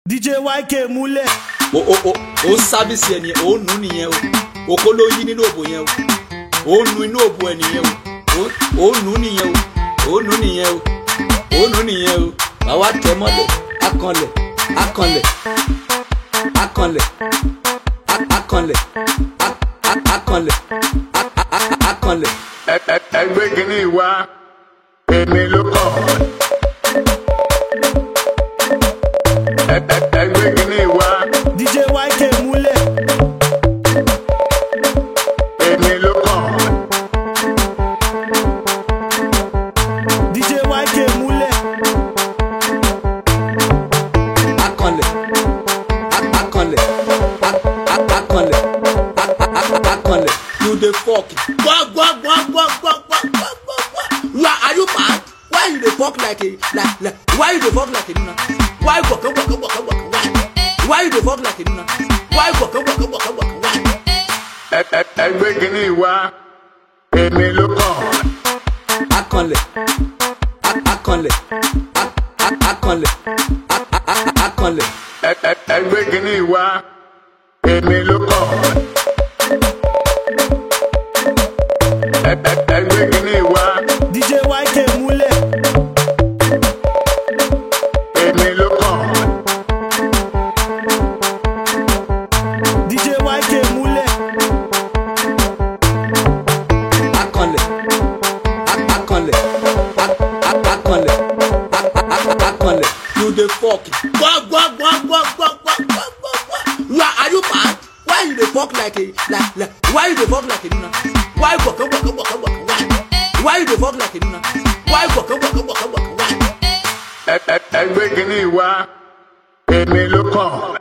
DJ YK múlẹ̀. O sábìsì ẹni o nù nìyẹn o kó ló yí nínú òbò yẹn o nù inú òbò ẹ nìyẹn o nù nìyẹn o nù nìyẹn o nù nìyẹn o àwa tẹ̀ mọ́lẹ̀ akànlẹ̀ akànlẹ̀ akànlẹ̀ akànlẹ̀ akànlẹ̀ akànlẹ̀. Ẹgbẹ́ kìíní wá èmi ló kàn. Ẹgbẹ́ kìíní wá DJ YK múlẹ̀. èmi ló kàn. DJ YK múlẹ̀. Akànlẹ̀ akànlẹ̀ akànlẹ̀ akànlẹ̀. You dey fuck. Gwa. Are you mad? Why you dey fuck like a why you dey fuck like a nuna? Why waka? Why you dey fuck like a nuna? Why waka? Why? Ẹgbẹ́ kìíní wá èmi ló kàn. Akànlẹ̀ akànlẹ̀ akànlẹ̀ akànlẹ̀. Ẹgbẹ́ kìíní wá èmi ló kàn. Ẹgbẹ́ kìíní wá DJ YK múlẹ̀. èmi ló kàn. DJ YK múlẹ̀. Akànlẹ̀ akànlẹ̀ akànlẹ̀. You dey fuck. Gwa. Are you mad? Why you dey fuck like a why you dey fuck like a nuna? Why waka? Why you dey fuck like a nuna? Why waka? Why? Ẹgbẹ́ kìíní wá èmi ló kàn.